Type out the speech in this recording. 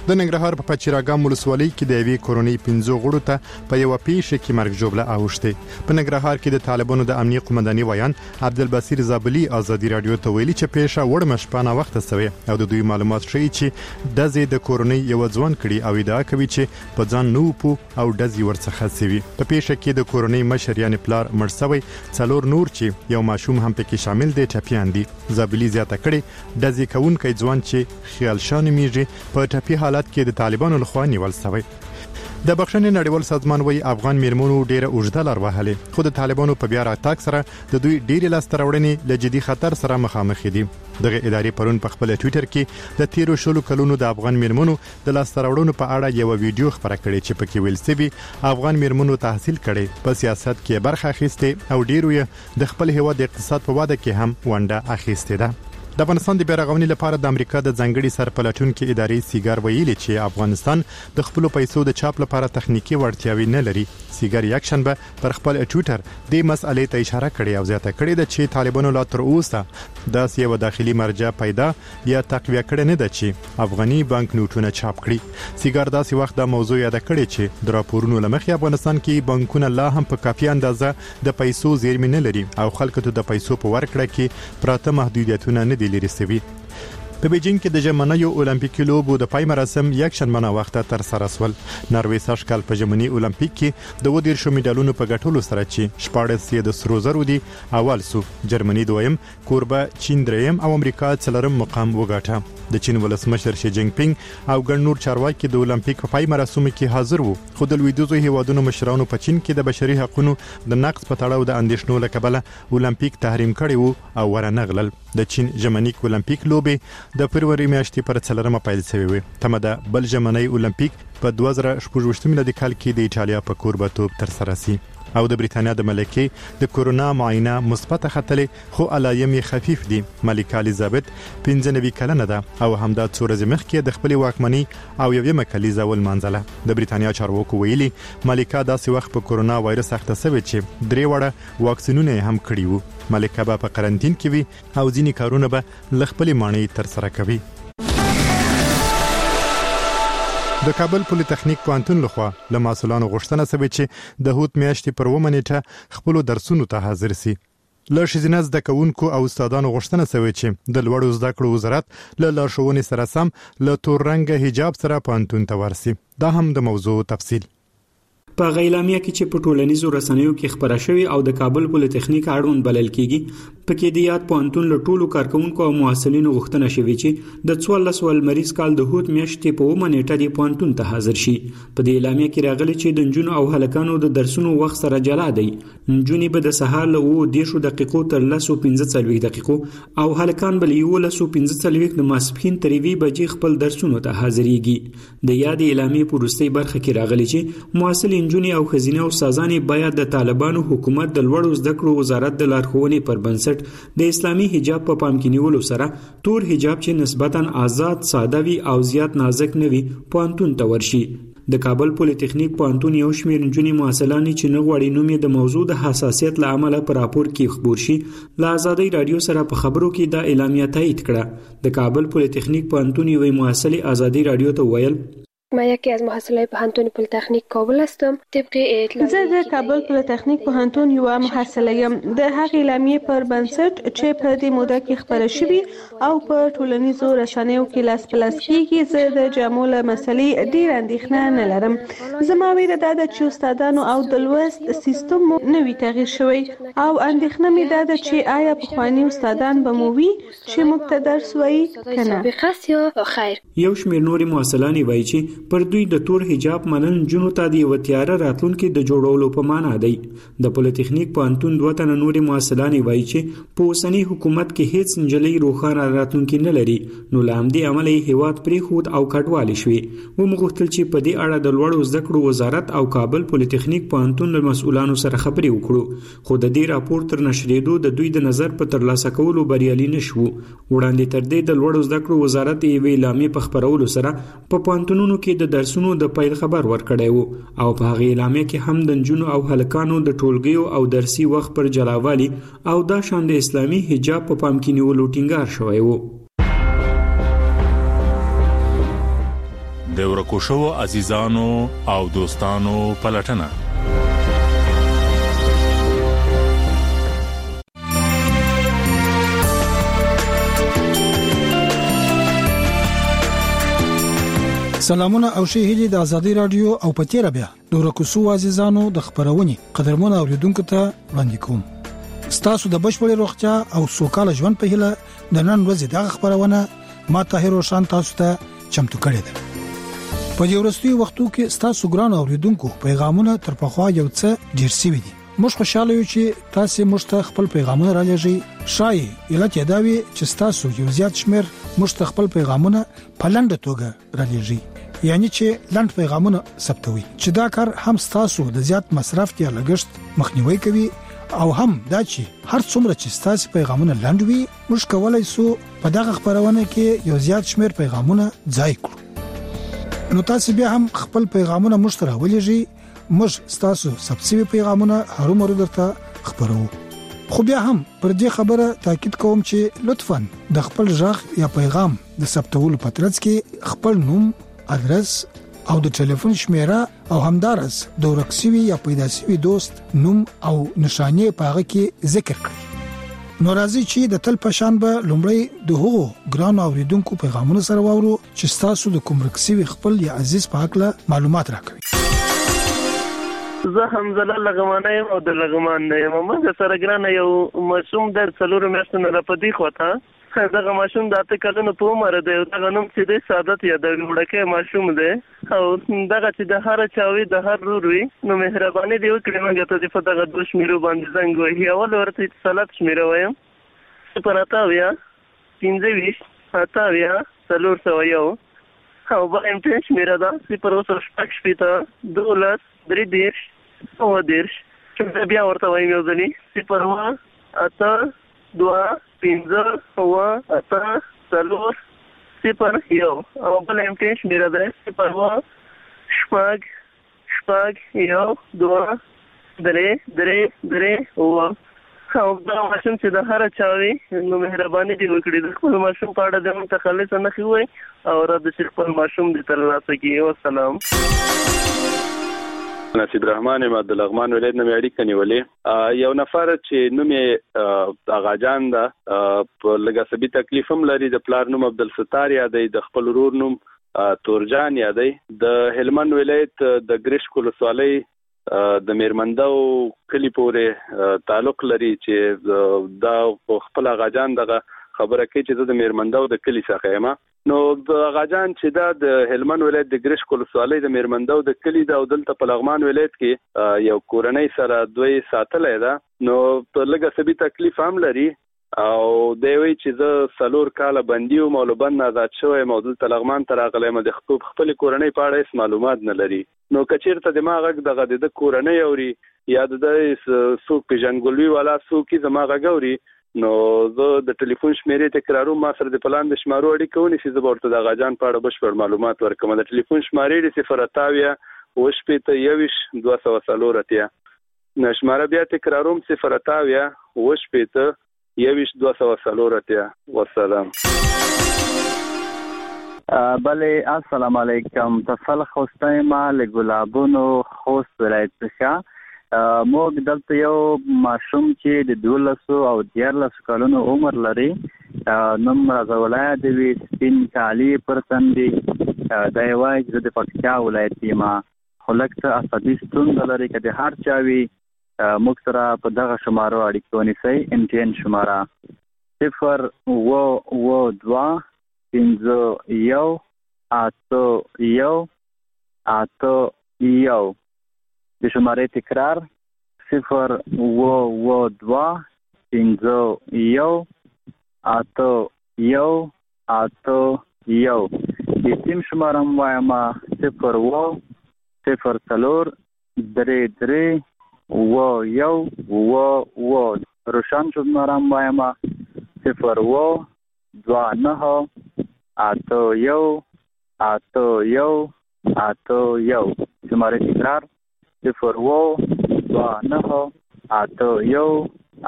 د ننګرهار په پچیراګام ولسوالۍ کې د یوې کورنۍ 15 غړو ته په یو پیښه کې مرګ ژوبله اوښته. په ننګرهار کې د طالبانو د امنیه قومنداني ویان عبدالبصیر زابلی ازادي رادیو ته ویلي چې پیښه وړمه شپانه وخت سوی او د دوی معلومات ښیي چې دزې د کورنۍ یو ځوان کړي او ادعا کوي چې په ځان نو پو او دزې ورڅخه سوي. په پیښه کې د کورنۍ مشر یعنی پلار مړ شوی، څلور نور چې یو ماشوم هم پکې شامل دي ټپیان دي. زابلی زیاته کړي دزې کونکي ځوان چې خیال شان میږي په ټپي حالت کې د طالبانو لخوا نیول شوی. د بخښنې نړیوال سازمان وایي افغان میرمنو ډیره اوږده لار وهلې، خو د طالبانو په بیا راتګ سره د دوی ډیرې لاسته راوړنې له جدي خطر سره مخامخ دي. دغه ادارې پرون په خپل ټوئیټر کې د 13 کلونو د افغان میرمنو د لاسته راوړنو په اړه یو ویډیو خبره کړې چې پکې ویل شوی افغان میرمنو تحصیل کړي، په سیاست کې برخه اخیسته او ډیرو یې د خپل هیواد اقتصاد په واده کې هم ونډه اخیسته ده. د افغانستان د بیارغونې لپاره د امریکا د ځنګړي سرپلټونکو ادارې سیګار ویلي چې افغانستان د خپل پیسو د چاپ لپاره تخنیکی وړتیاوې نه لري. سیګار یکشنبه پر خپل ټوئیټر د مسئلې ته اشاره کړې او زیاته کړې ده چې طالبانو لا تر اوسه داسې یو داخلي مرجع پیدا یا تقویه کړې نه ده چې افغاني بانک نوټونه چاپ کړي. سیګار داسې وخت د موضوع یاد کړې چې د راپورونو لمخې افغانستان کې بانکونه لا هم په کافي اندازه د پیسو زیرمې نه لري او خلکو ته د پیسو په ورکړه کې پراته محدودیتونه نه دي لري سوي. په بیجینګ کې د ژمنیو اولمپیکي لوبو د پای مراسم یکشنبه وخت تر سره سول. ناروې سږکال په ژمنی اولمپیک کې د 20 میډالونو په ګټلو سره چې 14 د سرو زرو دي اول سو، جرمني دویم، کوربه چین دریم او امریکا څلورم مقام وګاټه. د چین ولسمشر شي جینګ پینګ او ګڼ نور چارواکي د اولمپیک په پای مراسمو کې حاضر وو، خو د لویدیځو هیوادونو مشرانو په چین کې د بشري حقوقو د نقض په تړاو د اندېښنو له کبله اولمپیک تحریم کړی وو او ورنغلل. د چین ژمنیک اولمپیک لوبې د فروری میاشتې پر 4 پیل شوې وي. تمه ده بل ژمنی اولمپیک په 2016 میلادي کال کې د ایټالیا په کوربه‌توب تر سره شي. او د بریتانیا د ملکې د کورونا معاینه مثبت ختلې خو علایم خفیف دي. ملکه الیزابت 95 کلنه ده او همدا څو ورځې مخکې د خپل واکمنۍ او یوه کلیزه ولمانځله. د بریتانیا چارواکو ویلي ملکه داسې وخت په کورونا وایرس اخته شوې چې 3 وړه واکسینونه هم کړي وو. ملکه به په قرنټین کې وي او ځینې کارونه به ل خپل مانې تر سره کوي. د کابل پولیټیکنیک پوهنتون لخوا له مسؤلانو غوښتنه شوې چې د هوت میاشتې پر 1 نیټه خپل درسونو ته حاضر شي. له شزینه زده کوونکو او استادانو غوښتنه شوې چې د لوړو زده کړو وزارت له لارښوونې سره سم له تور رنګ حجاب سره پوهنتون ته ورسي. دا هم د موضوع تفصیل په غیلامیه کې چې په ټولنیزو رسنیو کې خبره شوې او د کابل پولیټیکنیک اړوند بلل کېږي، پکې د یاد پوهنتون له ټولو کارکونکو او محصلینو غوښتنه شوې چې د 14 لمریز کال د هوت میاشتې په 1 نیټه د پوهنتون ته حاضر شي. په دې اعلامیه کې راغلي چې د نجونو او هلکانو د درسونو وخت سره جلا دی. نجونې به د سهار له 10 دقیقو تر 15 دقیقو او هلکان به له 15 د ماسپښین تر 1 بجې خپل درسونو ته حاضرېږي. د یاد اعلامیې په وروستۍ برخه کې راغلي چې محصل نجونې او ښځینه استادانې باید د طالبانو حکومت د لوړو زده کړو وزارت د لارښوونې پر بنسټ د اسلامي حجاب په پام کې نیولو سره تور حجاب چې نسبتاً آزاد، ساده وي او زیات نازک نه وي پوهنتون ته ورشي. د کابل پولیټیکنیک پوهنتون یو شمېر نجونې محصلانې چې نه غواړي نوم یې د موضوع د حساسیت له امله په راپور کې خبر شي، له ازادۍ رادیو سره په خبرو کې دا اعلامیه تایید کړه. د کابل پولیټیکنیک پوهنتون یوې محصلې ازادۍ رادیو ته ویل من یکی از محصلای پوهنتون پلی‌تکنیک کابل هستم. طبق اطلاعیه زه د کابل پلی‌تکنیک پوهنتون یو محصله یم. د هغې اعلامیې پر بنسټ چې په دې موده کې خبره شوې او په ټولنیزو رسنیو کې لاس په لاس کېږي، زه د جامو له مسلې ډېر اندېښنه نه لرم. زما ویره دا ده چې استادانو او د لوست سیستم مو نوي تغییر شوی او اندېښنه مې دا ده چې آیا پخواني استادان به مو وي چې موږ ته درس وایي که نه. یو شمېر نورې محصلانې وایي چې پر دوی د تور حجاب منل جنو ته د یو تیاره راتلونکي د جوړولو په معنا دی. د پولیټیکنیک پوهنتون 2 تنه نورې محصلانې وایي چې په اوسني حکومت کې هیڅ نجلۍ روښانه راتلونکي نه لري، نو له همدې امله یې هیواد پرېښود او کډوالې شوې. ومو غوښتل چې په دې اړه د لوړو زده کړو وزارت او کابل پولیټیکنیک پوهنتون له مسؤلانو سره خبرې وکړو، خو د دې راپور تر نشریدو د دوی د نظر په ترلاسه کولو بریالي نشو. وړاندې تر دې د لوړو زده کړو وزارت یې اعلامیې په خبرولو سره په پوهنتونونو کې د درسونو د پیل خبر ورکړی وو او په هغه اعلامیه کې هم د نجونو او هلکانو د ټولګیو او درسي وخت پر جلاوالي او دا شان د اسلامي حجاب په پام کې نیولو ټینګار شوی وو. د ورکو شوو عزیزانو او دوستانو پلټنه. سلامونه او ښه هیلې د ازادي رادیو او پتیره بیا د ورکوسو عزیزانو د خبرونې قدرمن اوریدونکو ته وړاندې کوم. ستاسو د بشپړې روغتیا او سوکاله ژوند په هیله د نن ورځې د خبرونه ما طاهر روشن تاسو ته چمتو کړی ده. په دې ورستي وختو کې ستاسو ګران اوریدونکو پیغامونه تر پخوا یو څه ډیر سوي دي. موږ خوشاله یو چې تاسو موږ ته خپل پیغامونه راځي. شای علت یادوي چې تاسو یو زیات شمیر موږ ته خپل پیغامونه په لنډه توګه راځي. یعنی چې لاند پیغامونه ثبتوي چې دا کار هم تاسو د زیات مصرف یا لګښت مخنیوي کوي او هم دا چې هر څومره چې تاسو پیغامونه لاند وي موږ کولای شو په دغه خبرونه کې یو زیات شمیر پیغامونه ځای کړو. نو تاسو بیا هم خپل پیغامونه موږ ته راولېږئ. موږ تاسو سبسیوي پیغامونه هرومرو درته خبرو. خو بیا هم پر دې خبره تاکید کوم چې لطفاً د خپل ژغ یا پیغام د ثبتولو په ترڅ کې خپل نوم، ادرس او د ټلیفون شمیره او همدارس د ورکسوي یا پیدا شوی دوست نوم او نشانه پاغه کې ذکر کړئ. نو راځي چې د تل پشان به لومړی د هغو ګران اوریدونکو پیغامونه سره واورو چې تاسو د کوم ورکسوي خپل یا عزیز په حق له معلومات راکوي. زه حمزله لغمانه یم او د لغمان نه یم. موږ سره ګران یو مشوم د څلور میاشتو نه پدې خوته دغه ماشوم د اته کلونو په عمر دی. دغه نوم چې د سعادت یا د وړکه ماشوم دی او دغه چې د هر چاوي د هر روروي نو مهرباني دی وکړئ موږ ته په دغه دوه شمیرو باندې زنګ وهي. اول ورته اتصالات شمیره وایم 0 15 28 401 او بل امتحان شمیره ده 0 12 13 چې بیا ورته وایم یو ځلې 0 8 2 15 8 4 0 او بل امتحان شمیره ده 0 شپږ 1 2 3 او دا ماشوم چې د هر چاوي نو مهرباني دی وکړي د خپل ماشوم په اړه د متخلص نه خوي او را د خپل ماشوم د ترلاسه کی. والسلام. نصیب رحمان عبد الرحمن ولید نوم اړیکه نیولې یو نفر چې نوم اغاجان دا په لږه سبي تکلیف هم لري. د پلار نوم عبدالستار یادې د خپل ورور نوم تورجان یادې د هلمند ولایت د ګریش کولسوالۍ د میرمندو کلی پورې تعلق لري چې دا خپل اغاجان دغه خبره کوي چې د میرمندو د کلی څخه یم. نو د اغاجان چې دا د هلمند ولایت د ګریش کولسوالۍ د میرمندو د کلی دا دلته په لغمان ولایت کې یو کورنۍ سره دوی ساتلې ده. نو په لږه سبي تکلیف هم لري او دوی چې زه سلور کاله بندي او مولبند آزاد شوی موجود تلغمان تر اغلم د خپل کورنۍ په اړه هیڅ معلومات نه لري. نو کچیرته دماغ دغه د کورنۍ اوري یا د سوق پیژنګلوي والا سوقي دماغ غوري نو زه د ټلیفون شمیرې تکراروم. ما سره د پلان د شمارو اړیکه ونی چې زه ورته د غاجان په اړه بشپړ معلومات ورکوم. د ټلیفون شمارې 0 وشپېته 240 نشماره بیا تکراروم 0 وشپېته 240. والسلام. بله السلام علیکم. تفل خوستایما لګلابونو خوست ولایت څخه موږ دلته یو ماشوم چې د 12 او 13 کلونو عمر لري. نوم راځولای دی سپین کالی پرتندي د یوای د پکتیا ولایت ما خلکته عصبي ستونزه لري چې د هر چاوي موږ سره په دغه شمارو اړیکه ونیسئ. امتحان شماره 0 2 5 1 8 1 د شمارې تکرار 0 2 5 1 8 1 د تیم شماره وایم 0 0 3 روشن شماره وایم 0 2 9 8 1 شماره تکرار 0 2 9 8 1